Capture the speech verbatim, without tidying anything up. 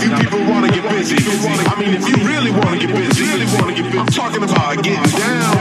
you people wanna get busy, I mean, if you really wanna get busy, I'm talking about getting down.